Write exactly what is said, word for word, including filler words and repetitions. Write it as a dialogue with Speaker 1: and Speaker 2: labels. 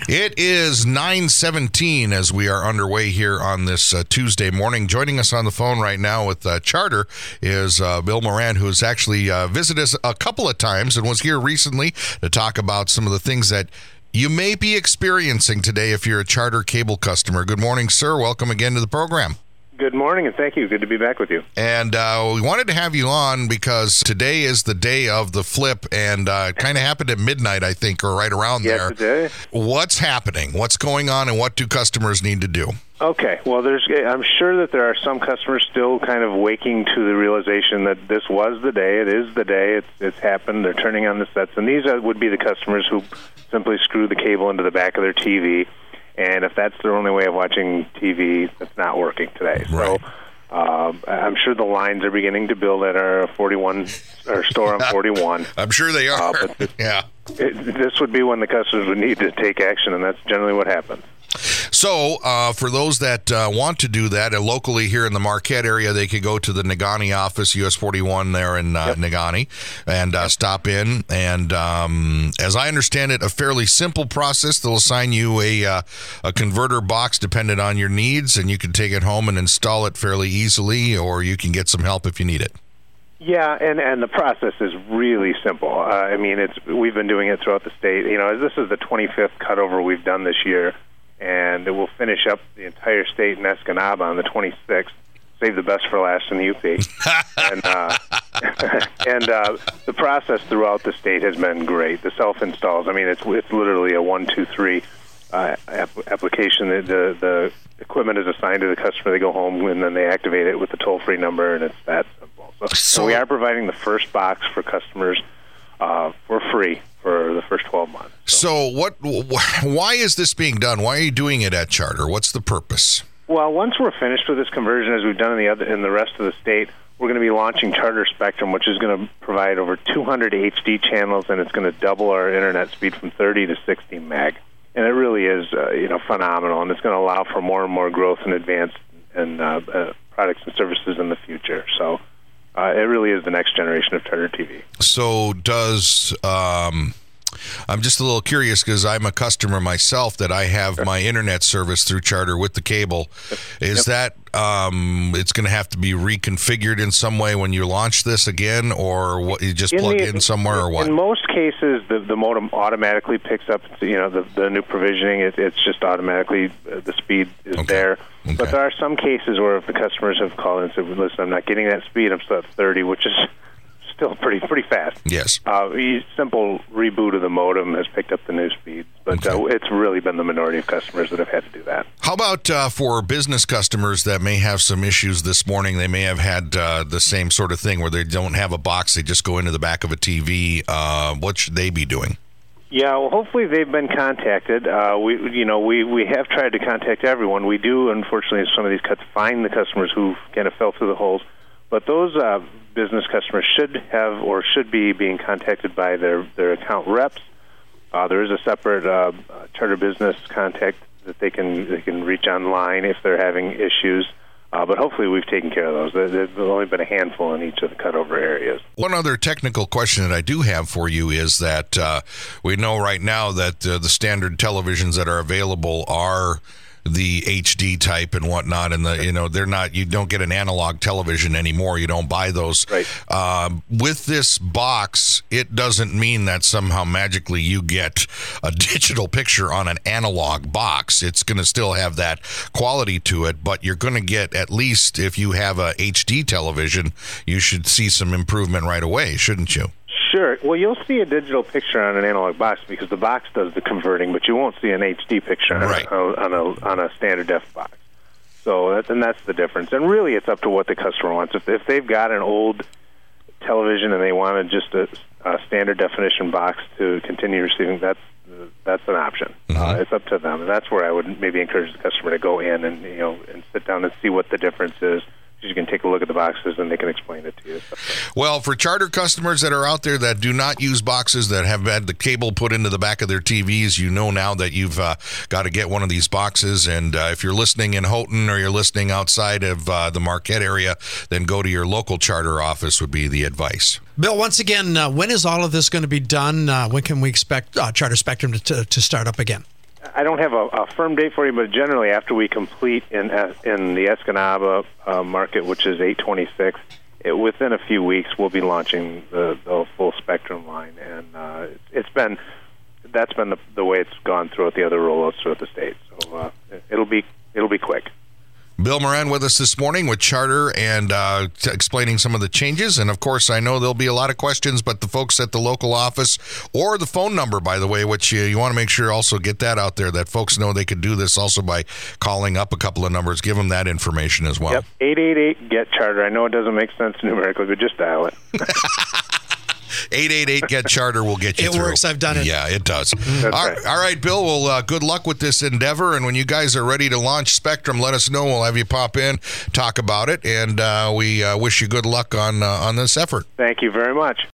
Speaker 1: It is nine seventeen as we are underway here on this uh, Tuesday morning. Joining us on the phone right now with uh, Charter is uh, Bill Moran, who has actually uh, visited us a couple of times and was here recently to talk about some of the things that you may be experiencing today if you're a Charter cable customer. Good morning, sir. Welcome again to the program.
Speaker 2: Good morning, and thank you. Good to be back with you.
Speaker 1: And uh, we wanted to have you on because today is the day of the flip, and uh, it kind of happened at midnight, I think, or right around
Speaker 2: yes,
Speaker 1: there.
Speaker 2: Today.
Speaker 1: What's happening? What's going on, and what do customers need to do?
Speaker 2: Okay, well, there's. I'm sure that there are some customers still kind of waking to the realization that this was the day. It is the day. It's, it's happened. They're turning on the sets, and these are, would be the customers who simply screw the cable into the back of their T V. And if that's their only way of watching T V, it's not working today.
Speaker 1: Right.
Speaker 2: So uh, I'm sure the lines are beginning to build at our forty-one our store on forty-one.
Speaker 1: I'm sure they are.
Speaker 2: Uh, but th-
Speaker 1: yeah.
Speaker 2: It, this would be when the customers would need to take action, and that's generally what happens.
Speaker 1: So, uh, for those that uh, want to do that, uh, locally here in the Marquette area, they could go to the Negaunee office, U S forty-one there in uh,
Speaker 2: Yep.
Speaker 1: Negaunee, and uh, stop in. And um, as I understand it, a fairly simple process. They'll assign you a uh, a converter box dependent on your needs, and you can take it home and install it fairly easily, or you can get some help if you need it.
Speaker 2: Yeah, and, and the process is really simple. Uh, I mean, it's we've been doing it throughout the state. You know, this is the twenty-fifth cutover we've done this year, and it will finish up the entire state in Escanaba on the twenty-sixth. Save the best for last in the U P. and uh, and uh, the process throughout the state has been great. The self-installs, I mean, it's it's literally a one, two, three uh, ap- application. The, the the equipment is assigned to the customer. They go home, and then they activate it with the toll-free number, and it's that simple. So, so we are providing the first box for customers uh, for free for the first twelve months.
Speaker 1: So. so, what? Why is this being done? Why are you doing it at Charter? What's the purpose?
Speaker 2: Well, once we're finished with this conversion, as we've done in the other in the rest of the state, we're going to be launching Charter Spectrum, which is going to provide over two hundred H D channels, and it's going to double our internet speed from thirty to sixty meg. And it really is, uh, you know, phenomenal, and it's going to allow for more and more growth and advanced and uh, uh, products and services in the future. So. Uh, it really is the next generation of Charter T V.
Speaker 1: So does, um, I'm just a little curious because I'm a customer myself that I have sure. my internet service through Charter with the cable. Is yep. that, um, it's going to have to be reconfigured in some way when you launch this again, or what, you just in plug the, in somewhere or what?
Speaker 2: In most cases, the, the modem automatically picks up, you know, the, the new provisioning. It, it's just automatically, uh, the speed is okay. there. Okay. But there are some cases where if the customers have called and said, listen, I'm not getting that speed, I'm still at thirty, which is still pretty pretty fast.
Speaker 1: Yes.
Speaker 2: Uh, a simple reboot of the modem has picked up the new speeds, but okay. uh, it's really been the minority of customers that have had to do that.
Speaker 1: How about uh, for business customers that may have some issues this morning? They may have had uh, the same sort of thing where they don't have a box, they just go into the back of a T V. Uh, what should they be doing?
Speaker 2: Yeah, well, hopefully they've been contacted. Uh, we, you know, we, we have tried to contact everyone. We do, unfortunately, in some of these cuts, find the customers who kind of fell through the holes. But those uh, business customers should have or should be being contacted by their, their account reps. Uh, there is a separate uh, Charter Business contact that they can they can reach online if they're having issues. Uh, but hopefully we've taken care of those. There, there's only been a handful in each of the cutover areas.
Speaker 1: One other technical question that I do have for you is that uh, we know right now that uh, the standard televisions that are available are the H D type and whatnot, and the you know they're not. You don't get an analog television anymore. You don't buy those.
Speaker 2: Right.
Speaker 1: Um, with this box, it doesn't mean that somehow magically you get a digital picture on an analog box. It's going to still have that quality to it, but you're going to get, at least if you have a H D television, you should see some improvement right away, shouldn't you?
Speaker 2: Sure. Well, you'll see a digital picture on an analog box because the box does the converting, but you won't see an H D picture on,
Speaker 1: right.
Speaker 2: a, on a on a standard def box. So that's and that's the difference. And really, it's up to what the customer wants. If if they've got an old television and they wanted just a, a standard definition box to continue receiving, that's that's an option. Mm-hmm. Uh, it's up to them, and that's where I would maybe encourage the customer to go in and you know and sit down and see what the difference is. You can take a look at the boxes and they can explain it to you.
Speaker 1: Well, for Charter customers that are out there that do not use boxes, that have had the cable put into the back of their T Vs, you know now that you've uh, got to get one of these boxes. And uh, if you're listening in Houghton or you're listening outside of uh, the Marquette area, then go to your local Charter office would be the advice.
Speaker 3: Bill, once again, uh, when is all of this going to be done? Uh, when can we expect uh, Charter Spectrum to, to, to start up again?
Speaker 2: I don't have a, a firm date for you, but generally after we complete in in the Escanaba uh, market, which is eight twenty-six, it, within a few weeks we'll be launching the, the full Spectrum line, and uh, it's, it's been that's been the, the way it's gone throughout the other rollouts throughout the state. So uh, it'll be it'll be quick.
Speaker 1: Bill Moran with us this morning with Charter and uh, t- explaining some of the changes. And, of course, I know there'll be a lot of questions, but the folks at the local office or the phone number, by the way, which you, you want to make sure also get that out there, that folks know they could do this also by calling up a couple of numbers. Give them that information as well.
Speaker 2: Yep, eight eight eight, get Charter. I know it doesn't make sense numerically, but just dial it.
Speaker 1: eight eight eight, get Charter will get you
Speaker 3: it
Speaker 1: through.
Speaker 3: It works. I've done it.
Speaker 1: Yeah, it does.
Speaker 2: That's
Speaker 1: all,
Speaker 2: right.
Speaker 1: right, all right, Bill. Well, uh, good luck with this endeavor. And when you guys are ready to launch Spectrum, let us know. We'll have you pop in, talk about it. And uh, we uh, wish you good luck on uh, on this effort.
Speaker 2: Thank you very much.